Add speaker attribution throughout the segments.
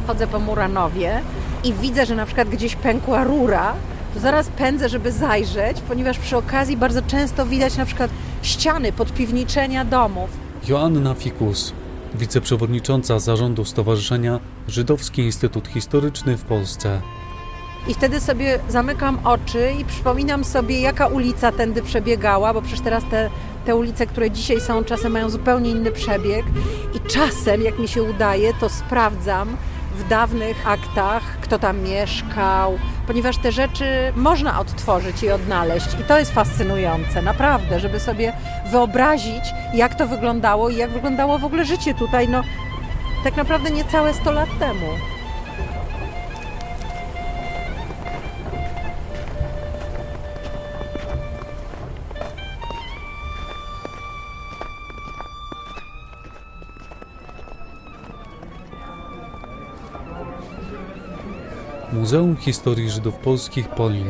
Speaker 1: chodzę po Muranowie i widzę, że na przykład gdzieś pękła rura, to zaraz pędzę, żeby zajrzeć, ponieważ przy okazji bardzo często widać na przykład ściany podpiwniczenia domów.
Speaker 2: Joanna Fikus, wiceprzewodnicząca zarządu Stowarzyszenia Żydowski Instytut Historyczny w Polsce.
Speaker 1: I wtedy sobie zamykam oczy i przypominam sobie, jaka ulica tędy przebiegała, bo przecież teraz te ulice, które dzisiaj są, czasem mają zupełnie inny przebieg. I czasem, jak mi się udaje, to sprawdzam w dawnych aktach, kto tam mieszkał, ponieważ te rzeczy można odtworzyć i odnaleźć. I to jest fascynujące, naprawdę, żeby sobie wyobrazić, jak to wyglądało i jak wyglądało w ogóle życie tutaj, no tak naprawdę niecałe 100 lat temu.
Speaker 2: Muzeum Historii Żydów Polskich Polin.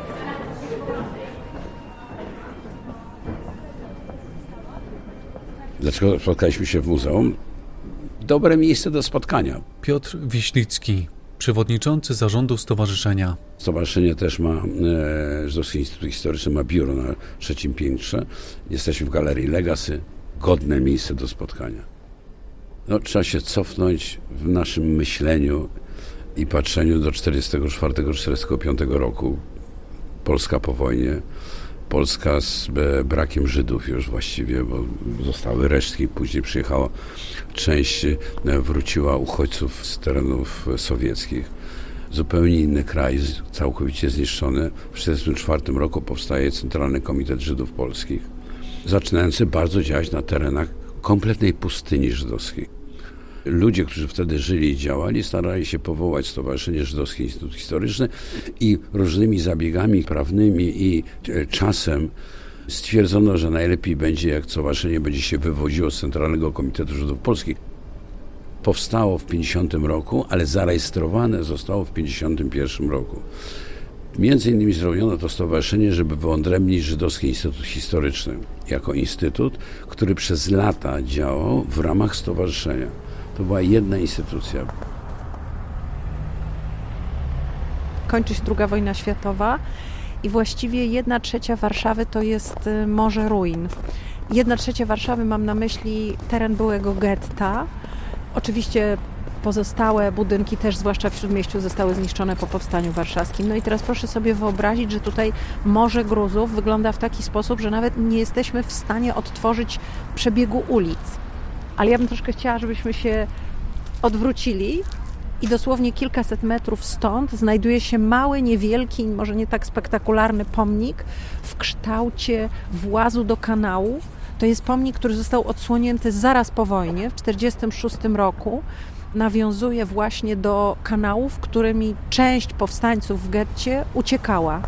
Speaker 3: Dlaczego spotkaliśmy się w muzeum? Dobre miejsce do spotkania.
Speaker 2: Piotr Wiślicki, przewodniczący zarządu stowarzyszenia.
Speaker 3: Stowarzyszenie też ma, Żydowski Instytut Historyczny ma biuro na 3. piętrze. Jesteśmy w Galerii Legacy. Godne miejsce do spotkania. No, trzeba się cofnąć w naszym myśleniu i patrzeniu do 1944-1945 roku. Polska po wojnie. Polska z brakiem Żydów już właściwie, bo zostały resztki. Później przyjechała część, wróciła uchodźców z terenów sowieckich. Zupełnie inny kraj, całkowicie zniszczony. W 1944 roku powstaje Centralny Komitet Żydów Polskich, zaczynający bardzo działać na terenach kompletnej pustyni żydowskiej. Ludzie, którzy wtedy żyli i działali, starali się powołać Stowarzyszenie Żydowski Instytut Historyczny i różnymi zabiegami prawnymi i czasem stwierdzono, że najlepiej będzie, jak stowarzyszenie będzie się wywodziło z Centralnego Komitetu Żydów Polskich. Powstało w 1950 roku, ale zarejestrowane zostało w 1951 roku. Między innymi zrobiono to stowarzyszenie, żeby wyodrębnić Żydowski Instytut Historyczny jako instytut, który przez lata działał w ramach stowarzyszenia. To była jedna instytucja.
Speaker 1: Kończy się II wojna światowa i właściwie 1/3 Warszawy to jest morze ruin. 1/3 Warszawy, mam na myśli teren byłego getta. Oczywiście pozostałe budynki też, zwłaszcza w Śródmieściu, zostały zniszczone po powstaniu warszawskim. No i teraz proszę sobie wyobrazić, że tutaj morze gruzów wygląda w taki sposób, że nawet nie jesteśmy w stanie odtworzyć przebiegu ulic. Ale ja bym troszkę chciała, żebyśmy się odwrócili i dosłownie kilkaset metrów stąd znajduje się mały, niewielki, może nie tak spektakularny pomnik w kształcie włazu do kanału. To jest pomnik, który został odsłonięty zaraz po wojnie, w 1946 roku. Nawiązuje właśnie do kanałów, którymi część powstańców w getcie uciekała.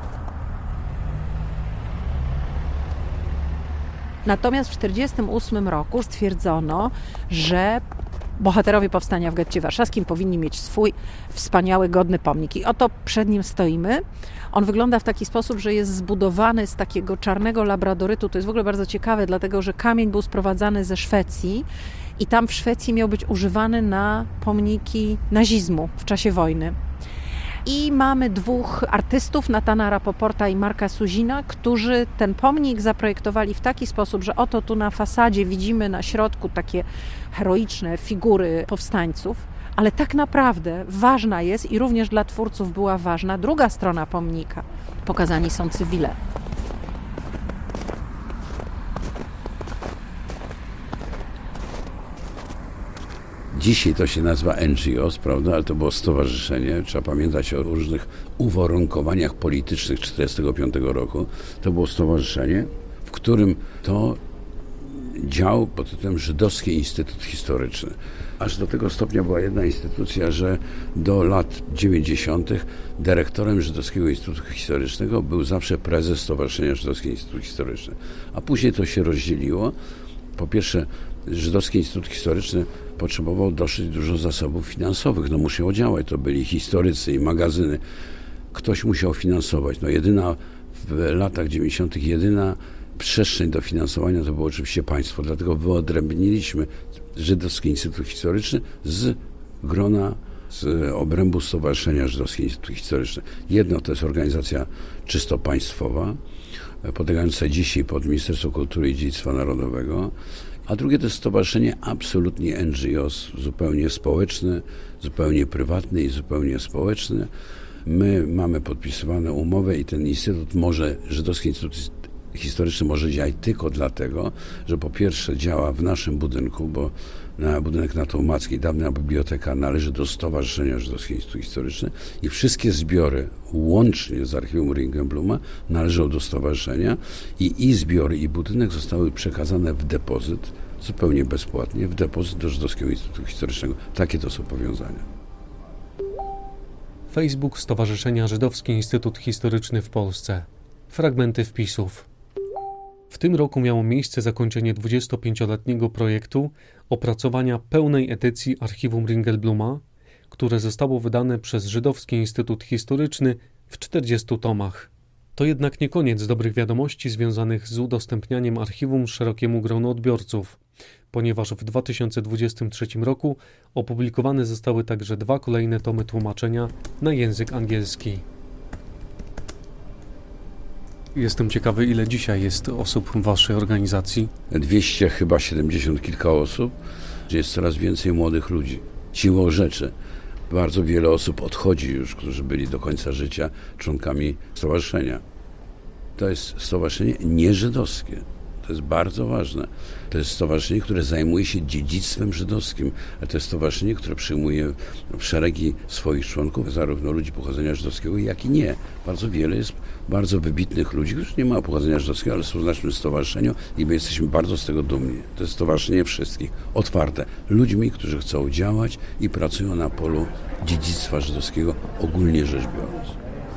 Speaker 1: Natomiast w 1948 roku stwierdzono, że bohaterowie powstania w getcie warszawskim powinni mieć swój wspaniały, godny pomnik. I oto przed nim stoimy. On wygląda w taki sposób, że jest zbudowany z takiego czarnego labradorytu. To jest w ogóle bardzo ciekawe, dlatego że kamień był sprowadzany ze Szwecji i tam w Szwecji miał być używany na pomniki nazizmu w czasie wojny. I mamy 2 artystów, Natana Rapoporta i Marka Suzina, którzy ten pomnik zaprojektowali w taki sposób, że oto tu na fasadzie widzimy na środku takie heroiczne figury powstańców, ale tak naprawdę ważna jest i również dla twórców była ważna druga strona pomnika. Pokazani są cywile.
Speaker 3: Dzisiaj to się nazywa NGOs, prawda, ale to było stowarzyszenie. Trzeba pamiętać o różnych uwarunkowaniach politycznych 1945 roku. To było stowarzyszenie, w którym to dział pod tytułem Żydowski Instytut Historyczny. Aż do tego stopnia była jedna instytucja, że do lat 90. dyrektorem Żydowskiego Instytutu Historycznego był zawsze prezes Stowarzyszenia Żydowski Instytut Historyczny. A później to się rozdzieliło. Po pierwsze, Żydowski Instytut Historyczny potrzebował dosyć dużo zasobów finansowych. No musiał działać. To byli historycy i magazyny. Ktoś musiał finansować. No jedyna w latach 90. jedyna przestrzeń do finansowania to było oczywiście państwo. Dlatego wyodrębniliśmy Żydowski Instytut Historyczny z grona z obrębu Stowarzyszenia Żydowskie Instytuty Historyczne. Jedno to jest organizacja czysto państwowa, podlegająca dzisiaj pod Ministerstwo Kultury i Dziedzictwa Narodowego, a drugie to jest stowarzyszenie absolutnie NGO, zupełnie społeczne, zupełnie prywatne i zupełnie społeczne. My mamy podpisywane umowy i ten instytut Żydowski Instytut Historyczny może działać tylko dlatego, że po pierwsze działa w naszym budynku, bo budynek na Tołmackiej, dawna biblioteka, należy do Stowarzyszenia Żydowskie Instytut Historyczny i wszystkie zbiory, łącznie z archiwum Ringelbluma, należą do stowarzyszenia i zbiory, i budynek zostały przekazane w depozyt, zupełnie bezpłatnie, w depozyt do Żydowskiego Instytutu Historycznego. Takie to są powiązania.
Speaker 2: Facebook Stowarzyszenia Żydowski Instytut Historyczny w Polsce. Fragmenty wpisów. W tym roku miało miejsce zakończenie 25-letniego projektu opracowania pełnej edycji archiwum Ringelbluma, które zostało wydane przez Żydowski Instytut Historyczny w 40 tomach. To jednak nie koniec dobrych wiadomości związanych z udostępnianiem archiwum szerokiemu gronu odbiorców, ponieważ w 2023 roku opublikowane zostały także 2 kolejne tomy tłumaczenia na język angielski. Jestem ciekawy, ile dzisiaj jest osób w waszej organizacji?
Speaker 3: 200, chyba 70 kilka osób. Jest coraz więcej młodych ludzi. Siłą rzeczy. Bardzo wiele osób odchodzi już, którzy byli do końca życia członkami stowarzyszenia. To jest stowarzyszenie nieżydowskie. To jest bardzo ważne. To jest stowarzyszenie, które zajmuje się dziedzictwem żydowskim. A to jest stowarzyszenie, które przyjmuje w szeregi swoich członków zarówno ludzi pochodzenia żydowskiego, jak i nie. Bardzo wiele jest bardzo wybitnych ludzi, którzy nie mają pochodzenia żydowskiego, ale są w naszym stowarzyszeniu i my jesteśmy bardzo z tego dumni. To jest stowarzyszenie wszystkich, otwarte. Ludźmi, którzy chcą działać i pracują na polu dziedzictwa żydowskiego, ogólnie rzecz biorąc.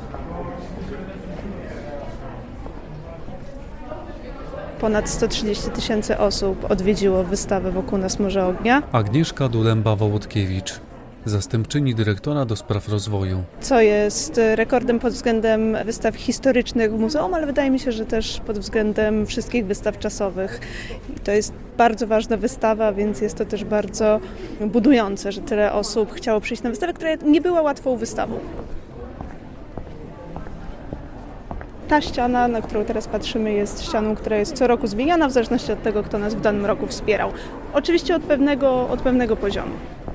Speaker 4: Ponad 130 000 osób odwiedziło wystawę Wokół nas Morze Ognia.
Speaker 2: Agnieszka Dulemba-Wołodkiewicz, zastępczyni dyrektora do spraw rozwoju.
Speaker 4: Co jest rekordem pod względem wystaw historycznych w muzeum, ale wydaje mi się, że też pod względem wszystkich wystaw czasowych. I to jest bardzo ważna wystawa, więc jest to też bardzo budujące, że tyle osób chciało przyjść na wystawę, która nie była łatwą wystawą. Ta ściana, na którą teraz patrzymy, jest ścianą, która jest co roku zmieniana w zależności od tego, kto nas w danym roku wspierał. Oczywiście od pewnego poziomu.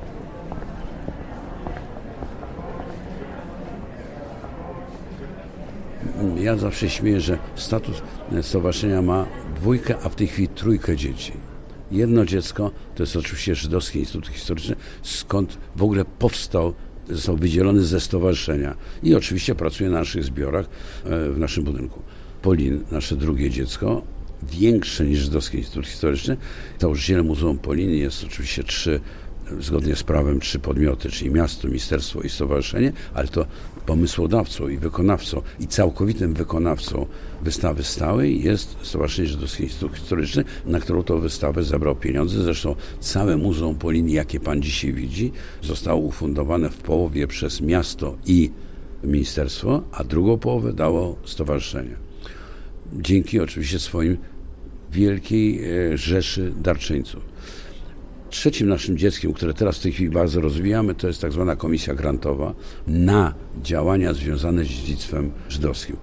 Speaker 3: Ja zawsze śmieję, że statut stowarzyszenia ma 2, a w tej chwili 3 dzieci. Jedno dziecko to jest oczywiście Żydowski Instytut Historyczny, skąd w ogóle został wydzielony ze stowarzyszenia i oczywiście pracuje na naszych zbiorach w naszym budynku. Polin, nasze drugie dziecko, większe niż Żydowski Instytut Historyczny. Założycielem Muzeum Polin jest oczywiście zgodnie z prawem 3 podmioty, czyli miasto, ministerstwo i stowarzyszenie, ale to pomysłodawcą i wykonawcą i całkowitym wykonawcą wystawy stałej jest Stowarzyszenie Żydowski Instytut Historyczny, na którą to wystawę zebrał pieniądze. Zresztą całe Muzeum Polin, jakie pan dzisiaj widzi, zostało ufundowane w połowie przez miasto i ministerstwo, a drugą połowę dało stowarzyszenie. Dzięki oczywiście swoim wielkiej rzeszy darczyńców. Trzecim naszym dzieckiem, które teraz w tej chwili bardzo rozwijamy, to jest tak zwana komisja grantowa na działania związane z dziedzictwem żydowskim.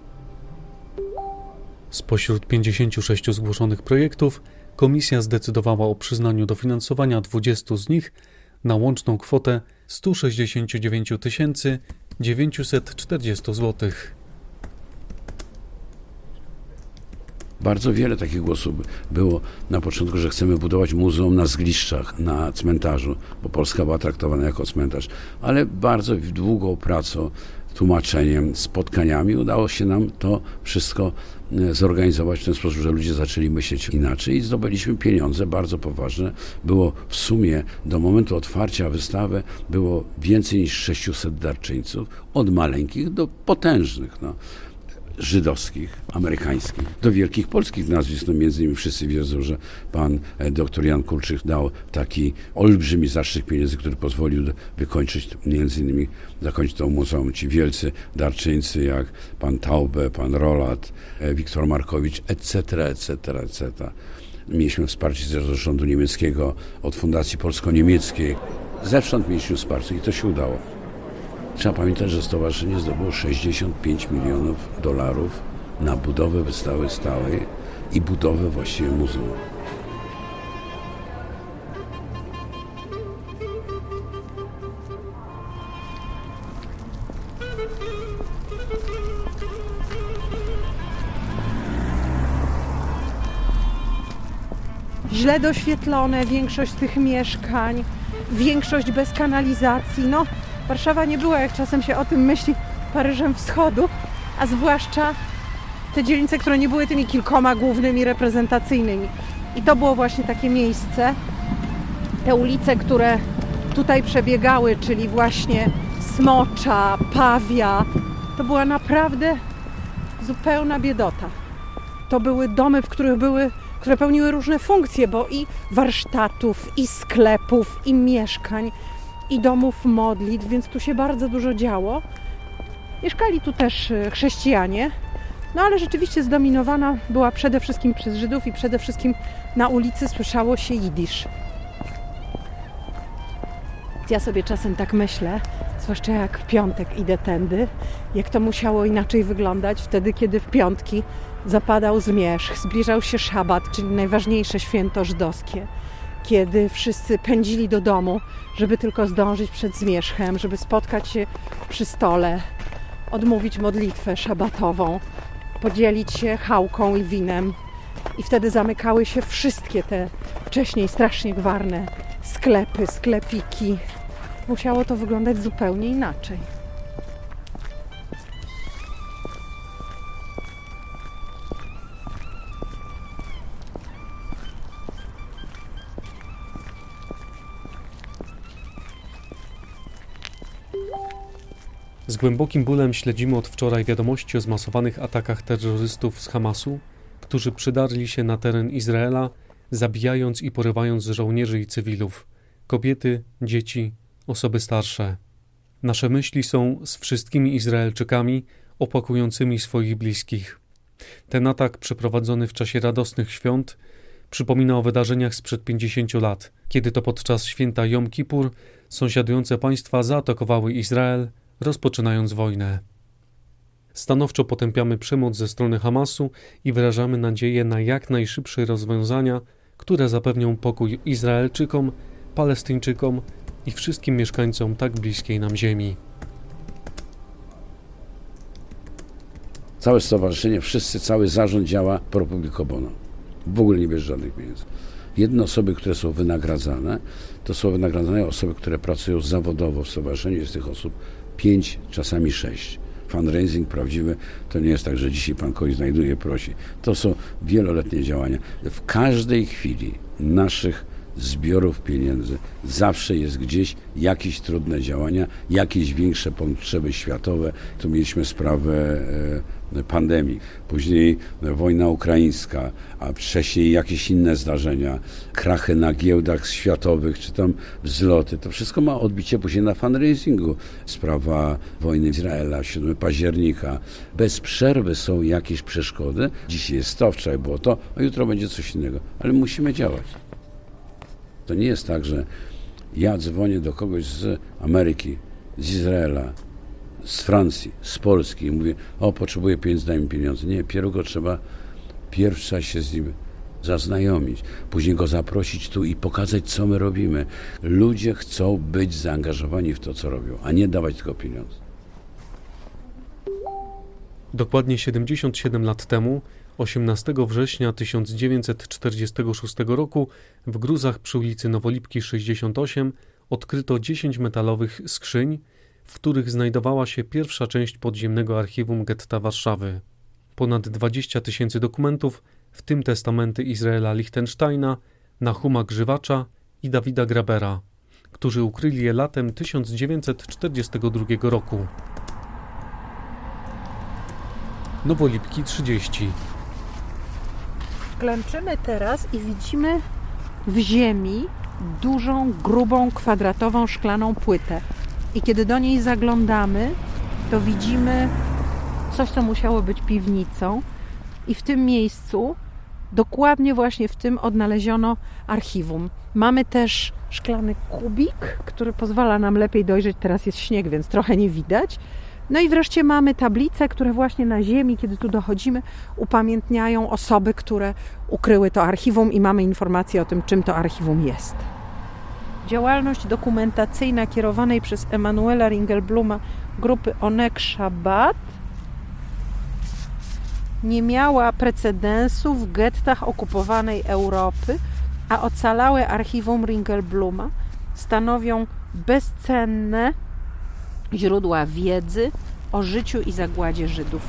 Speaker 2: Spośród 56 zgłoszonych projektów komisja zdecydowała o przyznaniu dofinansowania 20 z nich na łączną kwotę 169 940 zł.
Speaker 3: Bardzo wiele takich głosów było na początku, że chcemy budować muzeum na Zgliszczach, na cmentarzu, bo Polska była traktowana jako cmentarz. Ale bardzo długą pracą, tłumaczeniem, spotkaniami udało się nam to wszystko zorganizować w ten sposób, że ludzie zaczęli myśleć inaczej i zdobyliśmy pieniądze bardzo poważne. Było w sumie do momentu otwarcia wystawy było więcej niż 600 darczyńców, od maleńkich do potężnych. Żydowskich, amerykańskich, do wielkich polskich nazwisk. Między innymi wszyscy wiedzą, że pan dr Jan Kulczyk dał taki olbrzymi zastrzyk pieniędzy, który pozwolił wykończyć, między innymi zakończyć to muzeum. Ci wielcy darczyńcy jak pan Taube, pan Rolat, Wiktor Markowicz, etc., etc., etc. Mieliśmy wsparcie z rządu niemieckiego od Fundacji Polsko-Niemieckiej. zewsząd mieliśmy wsparcie i to się udało. Trzeba pamiętać, że stowarzyszenie zdobyło $65 milionów na budowę wystawy stałej i budowę właściwie muzeum.
Speaker 1: Źle doświetlone, większość tych mieszkań, większość bez kanalizacji. No, Warszawa nie była, jak czasem się o tym myśli, Paryżem Wschodu, a zwłaszcza te dzielnice, które nie były tymi kilkoma głównymi reprezentacyjnymi. I to było właśnie takie miejsce, te ulice, które tutaj przebiegały, czyli właśnie Smocza, Pawia, to była naprawdę zupełna biedota. To były domy, które pełniły różne funkcje, bo i warsztatów, i sklepów, i mieszkań, i domów modlitw, więc tu się bardzo dużo działo. Mieszkali tu też chrześcijanie, no ale rzeczywiście zdominowana była przede wszystkim przez Żydów i przede wszystkim na ulicy słyszało się jidysz. Ja sobie czasem tak myślę, zwłaszcza jak w piątek idę tędy, jak to musiało inaczej wyglądać wtedy, kiedy w piątki zapadał zmierzch, zbliżał się szabat, czyli najważniejsze święto żydowskie, kiedy wszyscy pędzili do domu, żeby tylko zdążyć przed zmierzchem, żeby spotkać się przy stole, odmówić modlitwę szabatową, podzielić się chałką i winem. I wtedy zamykały się wszystkie te wcześniej strasznie gwarne sklepy, sklepiki. Musiało to wyglądać zupełnie inaczej.
Speaker 2: Z głębokim bólem śledzimy od wczoraj wiadomości o zmasowanych atakach terrorystów z Hamasu, którzy przydarli się na teren Izraela, zabijając i porywając żołnierzy i cywilów, kobiety, dzieci, osoby starsze. Nasze myśli są z wszystkimi Izraelczykami opłakującymi swoich bliskich. Ten atak przeprowadzony w czasie radosnych świąt przypomina o wydarzeniach sprzed 50 lat, kiedy to podczas święta Jom Kippur sąsiadujące państwa zaatakowały Izrael, rozpoczynając wojnę. Stanowczo potępiamy przemoc ze strony Hamasu i wyrażamy nadzieję na jak najszybsze rozwiązania, które zapewnią pokój Izraelczykom, Palestyńczykom i wszystkim mieszkańcom tak bliskiej nam ziemi.
Speaker 3: Całe stowarzyszenie, cały zarząd działa pro publico bono. W ogóle nie bierze żadnych pieniędzy. Jedne osoby, które są wynagradzane, to są wynagradzane osoby, które pracują zawodowo w stowarzyszeniu. Jest tych osób 5, czasami 6. Fundraising prawdziwy to nie jest tak, że dzisiaj pan kogoś znajduje, prosi. To są wieloletnie działania. W każdej chwili naszych zbiorów pieniędzy zawsze jest gdzieś jakieś trudne działania, jakieś większe potrzeby światowe. Tu mieliśmy sprawę pandemii, później wojna ukraińska, a wcześniej jakieś inne zdarzenia, krachy na giełdach światowych, czy tam wzloty. To wszystko ma odbicie później na fundraisingu. Sprawa wojny Izraela, 7 października. Bez przerwy są jakieś przeszkody. Dzisiaj jest to, wczoraj było to, a jutro będzie coś innego. Ale musimy działać. To nie jest tak, że ja dzwonię do kogoś z Ameryki, z Izraela, z Francji, z Polski i mówię, potrzebuję pieniędzy, daj mi pieniądze. Nie, pierugo trzeba się z nim zaznajomić, później go zaprosić tu i pokazać, co my robimy. Ludzie chcą być zaangażowani w to, co robią, a nie dawać tylko pieniądze.
Speaker 2: Dokładnie 77 lat temu, 18 września 1946 roku w Gruzach przy ulicy Nowolipki 68 odkryto 10 metalowych skrzyń, w których znajdowała się pierwsza część podziemnego archiwum getta Warszawy. Ponad 20 000 dokumentów, w tym testamenty Izraela Lichtensteina, Nahuma Grzywacza i Dawida Grabera, którzy ukryli je latem 1942 roku. Nowolipki 30.
Speaker 1: Klęczymy teraz i widzimy w ziemi dużą, grubą, kwadratową, szklaną płytę. I kiedy do niej zaglądamy, to widzimy coś, co musiało być piwnicą. I w tym miejscu, dokładnie właśnie w tym, odnaleziono archiwum. Mamy też szklany kubik, który pozwala nam lepiej dojrzeć. Teraz jest śnieg, więc trochę nie widać. No i wreszcie mamy tablice, które właśnie na ziemi, kiedy tu dochodzimy, upamiętniają osoby, które ukryły to archiwum i mamy informacje o tym, czym to archiwum jest. Działalność dokumentacyjna kierowanej przez Emanuela Ringelbluma grupy Onek Shabbat nie miała precedensu w gettach okupowanej Europy, a ocalałe archiwum Ringelbluma stanowią bezcenne źródła wiedzy o życiu i zagładzie Żydów.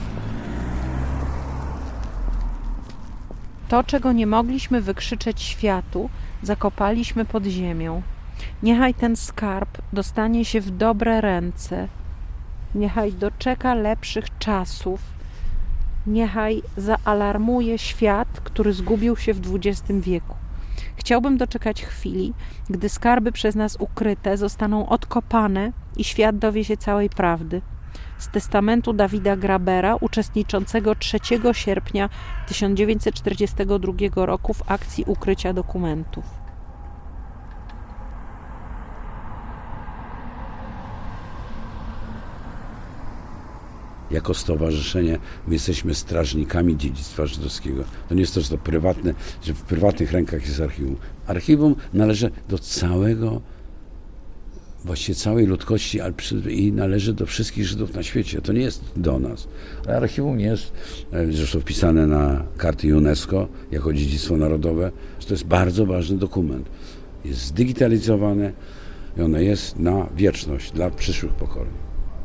Speaker 1: To, czego nie mogliśmy wykrzyczeć światu, zakopaliśmy pod ziemią. Niechaj ten skarb dostanie się w dobre ręce. Niechaj doczeka lepszych czasów. Niechaj zaalarmuje świat, który zgubił się w XX wieku. Chciałbym doczekać chwili, gdy skarby przez nas ukryte zostaną odkopane i świat dowie się całej prawdy. Z testamentu Dawida Grabera, uczestniczącego 3 sierpnia 1942 roku w akcji ukrycia dokumentów.
Speaker 3: Jako stowarzyszenie my jesteśmy strażnikami dziedzictwa żydowskiego. To nie jest to, że to prywatne, że w prywatnych rękach jest archiwum. Archiwum należy do właściwie całej ludzkości i należy do wszystkich Żydów na świecie. To nie jest do nas. Ale archiwum nie jest zresztą wpisane na karty UNESCO jako dziedzictwo narodowe. To jest bardzo ważny dokument. Jest zdigitalizowane i ono jest na wieczność dla przyszłych pokoleń.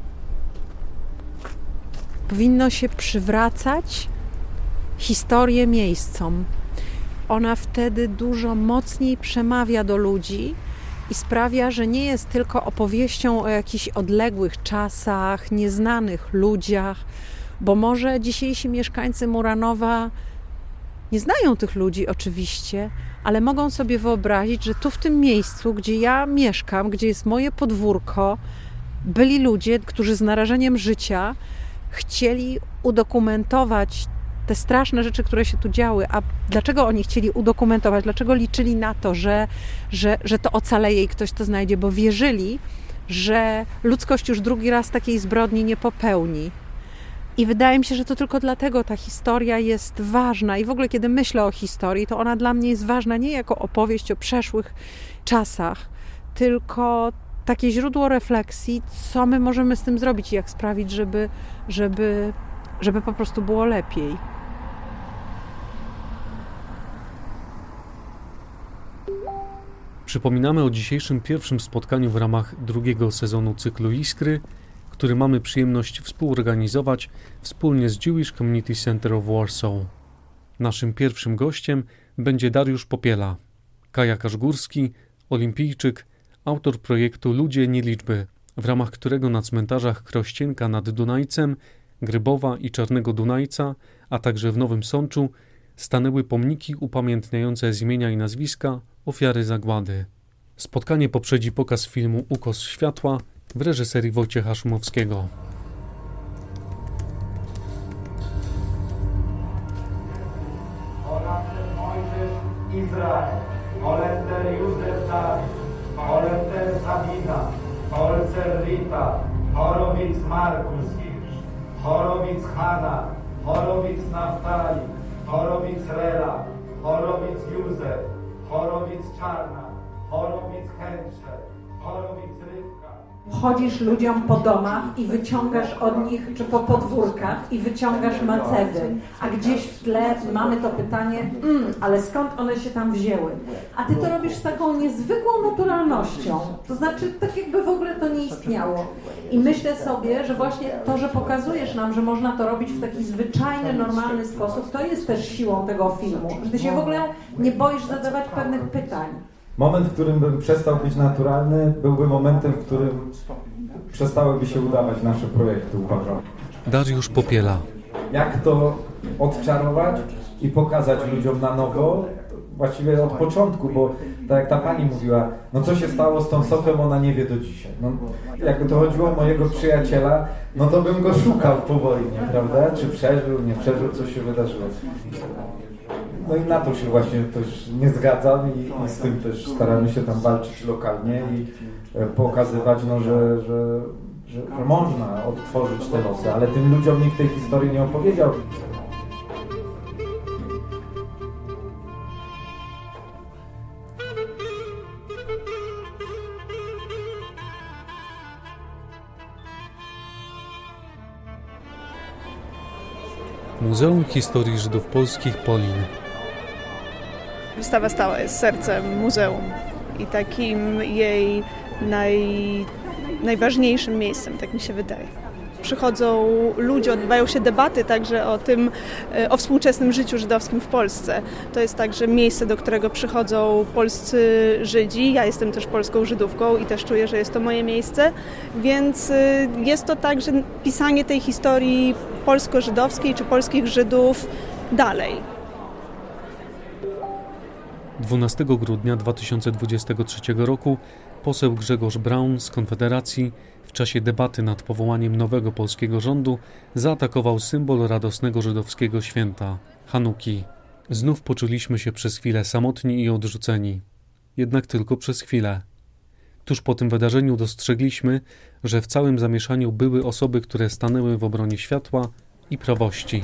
Speaker 1: Powinno się przywracać historię miejscom. Ona wtedy dużo mocniej przemawia do ludzi i sprawia, że nie jest tylko opowieścią o jakichś odległych czasach, nieznanych ludziach, bo może dzisiejsi mieszkańcy Muranowa nie znają tych ludzi oczywiście, ale mogą sobie wyobrazić, że tu w tym miejscu, gdzie ja mieszkam, gdzie jest moje podwórko, byli ludzie, którzy z narażeniem życia chcieli udokumentować te straszne rzeczy, które się tu działy. A dlaczego oni chcieli udokumentować? Dlaczego liczyli na to, że to ocaleje i ktoś to znajdzie? Bo wierzyli, że ludzkość już drugi raz takiej zbrodni nie popełni. I wydaje mi się, że to tylko dlatego ta historia jest ważna. I w ogóle, kiedy myślę o historii, to ona dla mnie jest ważna nie jako opowieść o przeszłych czasach, tylko takie źródło refleksji, co my możemy z tym zrobić i jak sprawić, żeby po prostu było lepiej.
Speaker 2: Przypominamy o dzisiejszym pierwszym spotkaniu w ramach drugiego sezonu cyklu Iskry, który mamy przyjemność współorganizować wspólnie z Jewish Community Center of Warsaw. Naszym pierwszym gościem będzie Dariusz Popiela, kajakarz górski, olimpijczyk, autor projektu Ludzie nie liczby, w ramach którego na cmentarzach Krościenka nad Dunajcem, Grybowa i Czarnego Dunajca, a także w Nowym Sączu stanęły pomniki upamiętniające z imienia i nazwiska ofiary zagłady. Spotkanie poprzedzi pokaz filmu Ukos światła w reżyserii Wojciecha Szumowskiego.
Speaker 5: Holender Mojżesz Izrael, Holender Józef Dawid, Holender Sabina, Holzer Rita, Chorowic Markus Hirsch, Chorowic Hanna, Chorowic Naftali, Chorowic Lela, Chorowic Józef, Chorowic Czarna, Chorowic Hencze, Chorowic Rybka.
Speaker 1: Chodzisz ludziom po domach i wyciągasz od nich, czy po podwórkach i wyciągasz macewy, a gdzieś w tle mamy to pytanie, ale skąd one się tam wzięły? A ty to robisz z taką niezwykłą naturalnością, to znaczy tak jakby w ogóle to nie istniało. I myślę sobie, że właśnie to, że pokazujesz nam, że można to robić w taki zwyczajny, normalny sposób, to jest też siłą tego filmu, że ty się w ogóle nie boisz zadawać pewnych pytań.
Speaker 6: Moment, w którym bym przestał być naturalny, byłby momentem, w którym przestałyby się udawać nasze projekty, uważam.
Speaker 2: Dariusz Popiela.
Speaker 6: Jak to odczarować i pokazać ludziom na nowo, właściwie od początku, bo tak jak ta pani mówiła, no co się stało z tą Sofią, ona nie wie do dzisiaj. No, jakby to chodziło o mojego przyjaciela, no to bym go szukał po wojnie, prawda? Czy przeżył, nie przeżył, co się wydarzyło. No i na to się właśnie też nie zgadzam i z tym też staramy się tam walczyć lokalnie i pokazywać, no, że można odtworzyć te losy, ale tym ludziom nikt tej historii nie opowiedział.
Speaker 2: Muzeum Historii Żydów Polskich Polin.
Speaker 4: Wystawa stała jest sercem muzeum i takim jej najważniejszym miejscem, tak mi się wydaje. Przychodzą ludzie, odbywają się debaty także o współczesnym życiu żydowskim w Polsce. To jest także miejsce, do którego przychodzą polscy Żydzi. Ja jestem też polską Żydówką i też czuję, że jest to moje miejsce, więc jest to także pisanie tej historii polsko-żydowskiej czy polskich Żydów dalej.
Speaker 2: 12 grudnia 2023 roku poseł Grzegorz Braun z Konfederacji w czasie debaty nad powołaniem nowego polskiego rządu zaatakował symbol radosnego żydowskiego święta – Hanuki. Znów poczuliśmy się przez chwilę samotni i odrzuceni. Jednak tylko przez chwilę. Tuż po tym wydarzeniu dostrzegliśmy, że w całym zamieszaniu były osoby, które stanęły w obronie światła i prawości.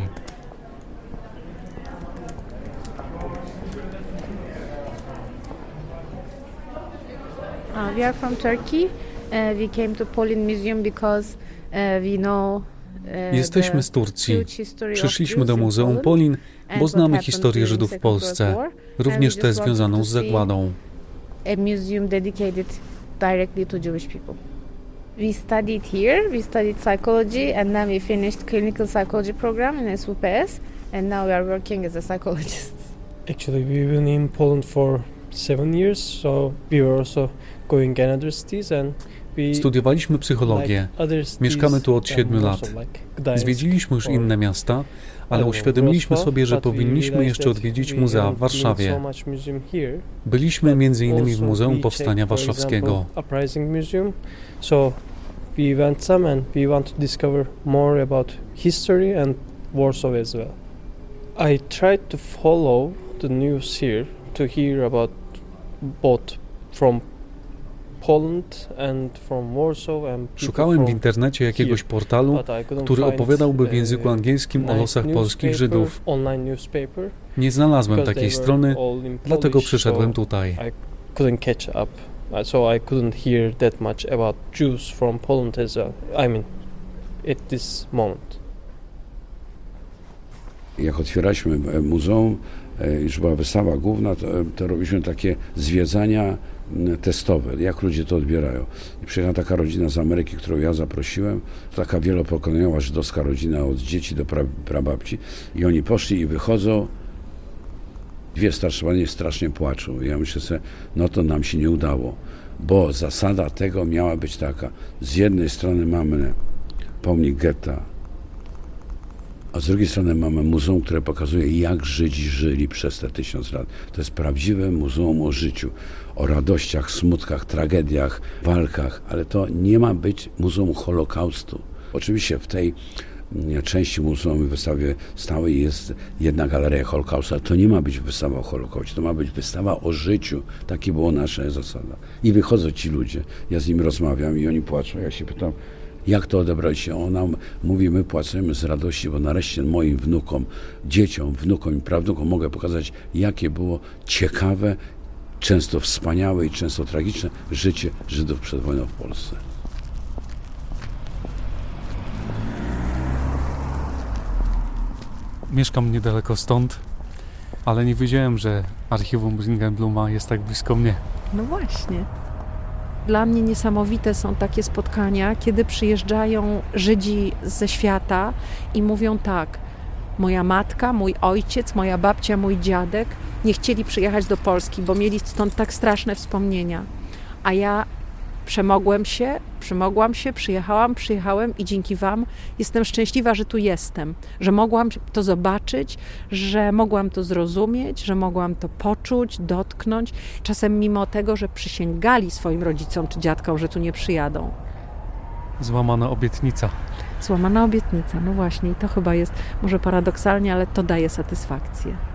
Speaker 7: We are from Turkey. We came to Polin Museum because we know
Speaker 2: Jesteśmy z Turcji. Przyszliśmy do Muzeum Polin, bo znamy historię Żydów w Polsce, również tę związaną z zagładą.
Speaker 7: A museum dedicated directly to Jewish people. We studied here, we studied psychology, and then we finished clinical psychology program in SWPS, and now we are working as a psychologist.
Speaker 8: Actually, we've been in Poland for 7 years, so we were also going another cities and
Speaker 2: Studiowaliśmy psychologię. Mieszkamy tu od 7 lat. Zwiedziliśmy już inne miasta, ale uświadomiliśmy sobie, że powinniśmy jeszcze odwiedzić muzea w Warszawie. Byliśmy m.in. w Muzeum Powstania Warszawskiego.
Speaker 8: So we went some and we want to discover more about history and Warsaw as well. I tried to follow the news here to hear about both from Poland and from Warsaw and
Speaker 2: Szukałem w internecie jakiegoś portalu, który opowiadałby w języku angielskim o losach polskich Żydów. Nie znalazłem takiej strony, dlatego przyszedłem tutaj.
Speaker 8: So I couldn't hear that much about Jews from Poland as well. I mean, at this moment.
Speaker 3: Jak otwieraliśmy muzeum, już była wystawa główna, to robiliśmy takie zwiedzania testowe, jak ludzie to odbierają. I przyjechała taka rodzina z Ameryki, którą ja zaprosiłem, taka wielopokoleniowa żydowska rodzina od dzieci do prababci i oni poszli i wychodzą. Dwie starsze panie strasznie płaczą. I ja myślę sobie, no to nam się nie udało, bo zasada tego miała być taka. Z jednej strony mamy pomnik getta, a z drugiej strony mamy muzeum, które pokazuje, jak Żydzi żyli przez te 1000 lat. To jest prawdziwe muzeum o życiu, o radościach, smutkach, tragediach, walkach, ale to nie ma być muzeum Holokaustu. Oczywiście w tej części muzeum w wystawie stałej jest jedna galeria Holokaustu, ale to nie ma być wystawa o Holokauście, to ma być wystawa o życiu. Takie była nasza zasada. I wychodzą ci ludzie, ja z nimi rozmawiam i oni płaczą. Ja się pytam, jak to odebraliście? Ona mówi, my płacimy z radości, bo nareszcie moim wnukom, dzieciom, wnukom i prawnukom mogę pokazać, jakie było ciekawe, często wspaniałe i często tragiczne życie Żydów przed wojną w Polsce.
Speaker 2: Mieszkam niedaleko stąd, ale nie wiedziałem, że archiwum Ringelbluma jest tak blisko mnie.
Speaker 1: No właśnie. Dla mnie niesamowite są takie spotkania, kiedy przyjeżdżają Żydzi ze świata i mówią tak, moja matka, mój ojciec, moja babcia, mój dziadek nie chcieli przyjechać do Polski, bo mieli stąd tak straszne wspomnienia. A ja przemogłam się, przyjechałem i dzięki Wam jestem szczęśliwa, że tu jestem, że mogłam to zobaczyć, że mogłam to zrozumieć, że mogłam to poczuć, dotknąć. Czasem mimo tego, że przysięgali swoim rodzicom czy dziadkom, że tu nie przyjadą.
Speaker 2: Złamana obietnica.
Speaker 1: Złamana obietnica, no właśnie i to chyba jest może paradoksalnie, ale to daje satysfakcję.